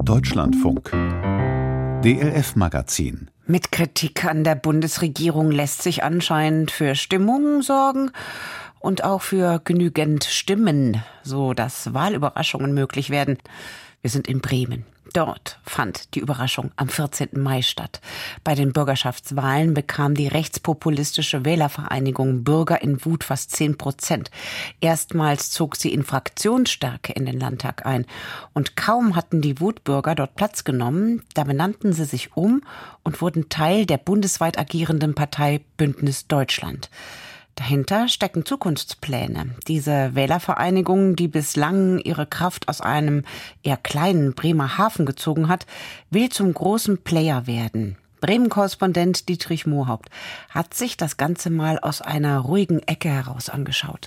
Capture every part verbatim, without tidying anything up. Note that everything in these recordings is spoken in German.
Deutschlandfunk D L F-Magazin. Mit Kritik an der Bundesregierung lässt sich anscheinend für Stimmung sorgen und auch für genügend Stimmen, so dass Wahlüberraschungen möglich werden. Wir sind in Bremen. Dort fand die Überraschung am vierzehnten Mai statt. Bei den Bürgerschaftswahlen bekam die rechtspopulistische Wählervereinigung Bürger in Wut fast zehn Prozent. Erstmals zog sie in Fraktionsstärke in den Landtag ein. Und kaum hatten die Wutbürger dort Platz genommen, da benannten sie sich um und wurden Teil der bundesweit agierenden Partei Bündnis Deutschland. Dahinter stecken Zukunftspläne. Diese Wählervereinigung, die bislang ihre Kraft aus einem eher kleinen Bremerhaven gezogen hat, will zum großen Player werden. Bremen-Korrespondent Dietrich Mohaupt hat sich das Ganze mal aus einer ruhigen Ecke heraus angeschaut.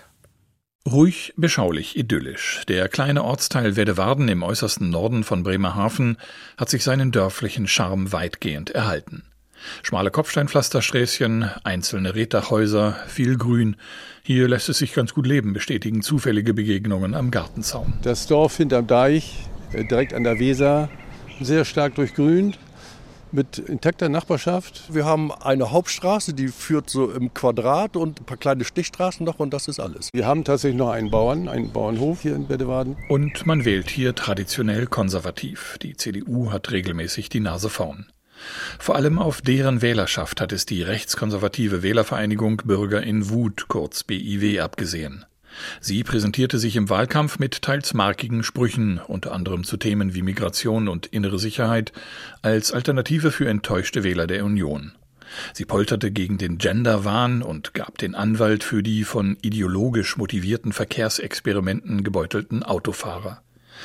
Ruhig, beschaulich, idyllisch. Der kleine Ortsteil Weddewarden im äußersten Norden von Bremerhaven hat sich seinen dörflichen Charme weitgehend erhalten. Schmale Kopfsteinpflastersträßchen, einzelne Reetdachhäuser, viel Grün. Hier lässt es sich ganz gut leben, bestätigen zufällige Begegnungen am Gartenzaun. Das Dorf hinterm Deich, direkt an der Weser, sehr stark durchgrünt, mit intakter Nachbarschaft. Wir haben eine Hauptstraße, die führt so im Quadrat und ein paar kleine Stichstraßen noch und das ist alles. Wir haben tatsächlich noch einen Bauern, einen Bauernhof hier in Weddewarden. Und man wählt hier traditionell konservativ. Die C D U hat regelmäßig die Nase vorn. Vor allem auf deren Wählerschaft hat es die rechtskonservative Wählervereinigung Bürger in Wut, kurz B I W, abgesehen. Sie präsentierte sich im Wahlkampf mit teils markigen Sprüchen, unter anderem zu Themen wie Migration und innere Sicherheit, als Alternative für enttäuschte Wähler der Union. Sie polterte gegen den Genderwahn und gab den Anwalt für die von ideologisch motivierten Verkehrsexperimenten gebeutelten Autofahrer.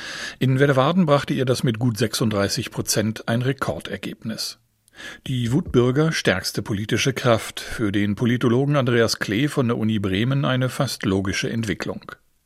In Weddewarden brachte ihr das mit gut sechsunddreißig Prozent ein Rekordergebnis. Die Wutbürger stärkste politische Kraft, für den Politologen Andreas Klee von der Uni Bremen eine fast logische Entwicklung.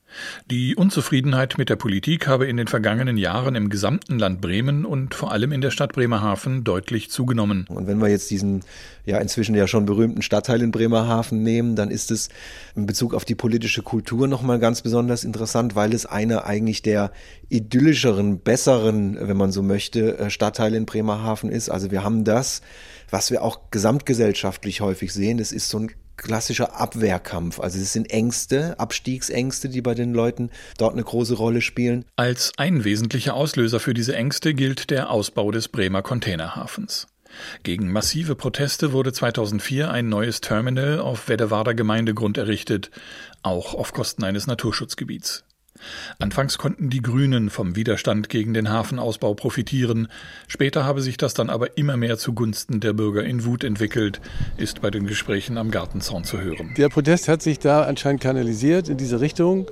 Die Unzufriedenheit mit der Politik habe in den vergangenen Jahren im gesamten Land Bremen und vor allem in der Stadt Bremerhaven deutlich zugenommen. Und wenn wir jetzt diesen ja inzwischen ja schon berühmten Stadtteil in Bremerhaven nehmen, dann ist es in Bezug auf die politische Kultur nochmal ganz besonders interessant, weil es einer eigentlich der idyllischeren, besseren, wenn man so möchte, Stadtteile in Bremerhaven ist. Also wir haben das, was wir auch gesamtgesellschaftlich häufig sehen, das ist so ein klassischer Abwehrkampf. Also es sind Ängste, Abstiegsängste, die bei den Leuten dort eine große Rolle spielen. Als ein wesentlicher Auslöser für diese Ängste gilt der Ausbau des Bremer Containerhafens. Gegen massive Proteste wurde zweitausendvier ein neues Terminal auf Weddewarder Gemeindegrund errichtet, auch auf Kosten eines Naturschutzgebiets. Anfangs konnten die Grünen vom Widerstand gegen den Hafenausbau profitieren. Später habe sich das dann aber immer mehr zugunsten der Bürger in Wut entwickelt, ist bei den Gesprächen am Gartenzaun zu hören. Der Protest hat sich da anscheinend kanalisiert in diese Richtung.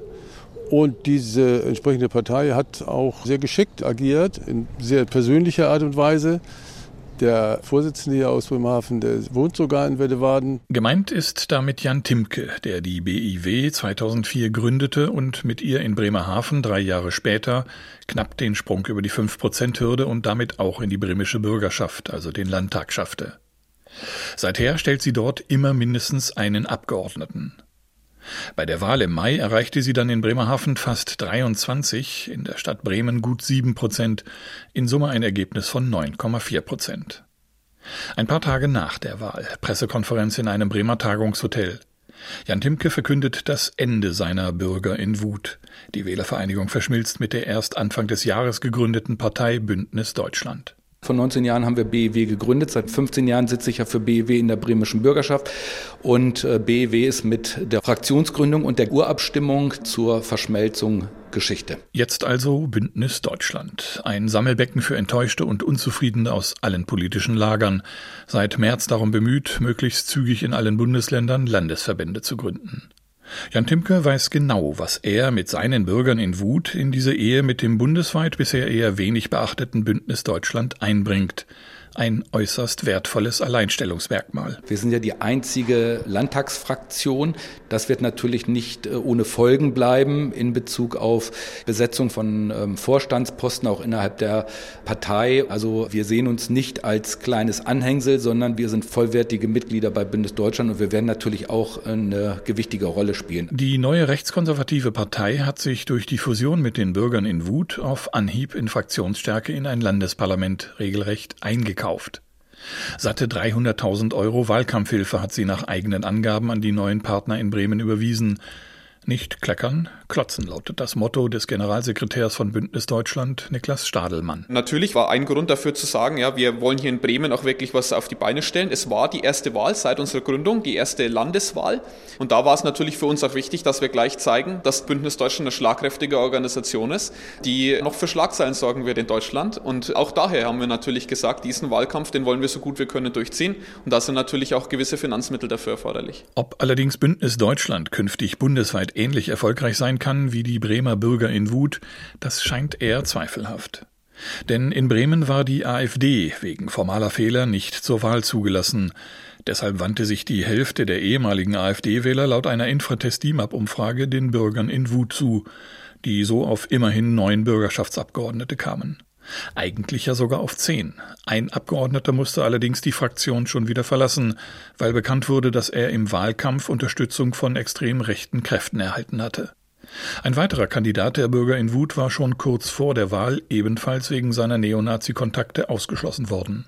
Und diese entsprechende Partei hat auch sehr geschickt agiert, in sehr persönlicher Art und Weise. Der Vorsitzende hier aus Bremerhaven, der wohnt sogar in Weddewarden. Gemeint ist damit Jan Timke, der die B I W zweitausendvier gründete und mit ihr in Bremerhaven drei Jahre später knapp den Sprung über die fünf Prozent Hürde und damit auch in die bremische Bürgerschaft, also den Landtag, schaffte. Seither stellt sie dort immer mindestens einen Abgeordneten. Bei der Wahl im Mai erreichte sie dann in Bremerhaven fast dreiundzwanzig, in der Stadt Bremen gut sieben Prozent, in Summe ein Ergebnis von neun Komma vier Prozent. Ein paar Tage nach der Wahl, Pressekonferenz in einem Bremer Tagungshotel. Jan Timke verkündet das Ende seiner Bürger in Wut. Die Wählervereinigung verschmilzt mit der erst Anfang des Jahres gegründeten Partei Bündnis Deutschland. Vor neunzehn Jahren haben wir B I W gegründet. Seit fünfzehn Jahren sitze ich ja für B I W in der bremischen Bürgerschaft. Und B I W ist mit der Fraktionsgründung und der Urabstimmung zur Verschmelzung Geschichte. Jetzt also Bündnis Deutschland. Ein Sammelbecken für Enttäuschte und Unzufriedene aus allen politischen Lagern. Seit März darum bemüht, möglichst zügig in allen Bundesländern Landesverbände zu gründen. Jan Timke weiß genau, was er mit seinen Bürgern in Wut in diese Ehe mit dem bundesweit bisher eher wenig beachteten Bündnis Deutschland einbringt. Ein äußerst wertvolles Alleinstellungsmerkmal. Wir sind ja die einzige Landtagsfraktion. Das wird natürlich nicht ohne Folgen bleiben in Bezug auf Besetzung von ähm, Vorstandsposten auch innerhalb der Partei. Also wir sehen uns nicht als kleines Anhängsel, sondern wir sind vollwertige Mitglieder bei Bündnis Deutschland und wir werden natürlich auch eine gewichtige Rolle spielen. Die neue rechtskonservative Partei hat sich durch die Fusion mit den Bürgern in Wut auf Anhieb in Fraktionsstärke in ein Landesparlament regelrecht eingekauft. Satte dreihunderttausend Euro Wahlkampfhilfe hat sie nach eigenen Angaben an die neuen Partner in Bremen überwiesen. Nicht kleckern, klotzen lautet das Motto des Generalsekretärs von Bündnis Deutschland, Niklas Stadelmann. Natürlich war ein Grund dafür zu sagen, ja, wir wollen hier in Bremen auch wirklich was auf die Beine stellen. Es war die erste Wahl seit unserer Gründung, die erste Landeswahl. Und da war es natürlich für uns auch wichtig, dass wir gleich zeigen, dass Bündnis Deutschland eine schlagkräftige Organisation ist, die noch für Schlagzeilen sorgen wird in Deutschland. Und auch daher haben wir natürlich gesagt, diesen Wahlkampf, den wollen wir so gut wir können durchziehen. Und da sind natürlich auch gewisse Finanzmittel dafür erforderlich. Ob allerdings Bündnis Deutschland künftig bundesweit ähnlich erfolgreich sein kann wie die Bremer Bürger in Wut, das scheint eher zweifelhaft. Denn in Bremen war die AfD wegen formaler Fehler nicht zur Wahl zugelassen. Deshalb wandte sich die Hälfte der ehemaligen AfD-Wähler laut einer Infratest-D I M A P-Umfrage den Bürgern in Wut zu, die so auf immerhin neun Bürgerschaftsabgeordnete kamen. Eigentlich ja sogar auf zehn. Ein Abgeordneter musste allerdings die Fraktion schon wieder verlassen, weil bekannt wurde, dass er im Wahlkampf Unterstützung von extrem rechten Kräften erhalten hatte. Ein weiterer Kandidat der Bürger in Wut war schon kurz vor der Wahl ebenfalls wegen seiner Neonazi-Kontakte ausgeschlossen worden.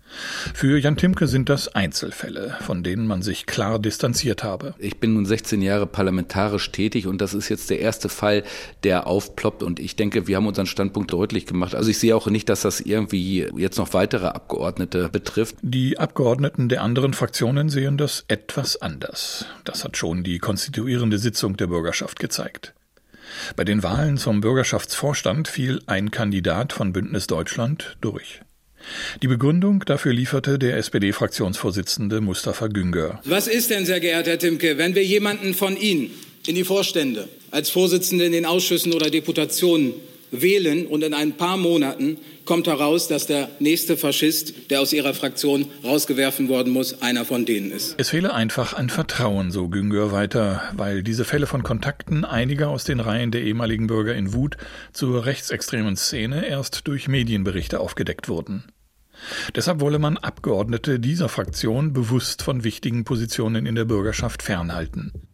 Für Jan Timke sind das Einzelfälle, von denen man sich klar distanziert habe. Ich bin nun sechzehn Jahre parlamentarisch tätig und das ist jetzt der erste Fall, der aufploppt und ich denke, wir haben unseren Standpunkt deutlich gemacht. Also ich sehe auch nicht, dass das irgendwie jetzt noch weitere Abgeordnete betrifft. Die Abgeordneten der anderen Fraktionen sehen das etwas anders. Das hat schon die konstituierende Sitzung der Bürgerschaft gezeigt. Bei den Wahlen zum Bürgerschaftsvorstand fiel ein Kandidat von Bündnis Deutschland durch. Die Begründung dafür lieferte der S P D-Fraktionsvorsitzende Mustafa Güngör. Was ist denn, sehr geehrter Herr Timke, wenn wir jemanden von Ihnen in die Vorstände, als Vorsitzende in den Ausschüssen oder Deputationen wählen und in ein paar Monaten kommt heraus, dass der nächste Faschist, der aus Ihrer Fraktion rausgeworfen worden muss, einer von denen ist? Es fehle einfach an Vertrauen, so Güngör weiter, weil diese Fälle von Kontakten einiger aus den Reihen der ehemaligen Bürger in Wut zur rechtsextremen Szene erst durch Medienberichte aufgedeckt wurden. Deshalb wolle man Abgeordnete dieser Fraktion bewusst von wichtigen Positionen in der Bürgerschaft fernhalten.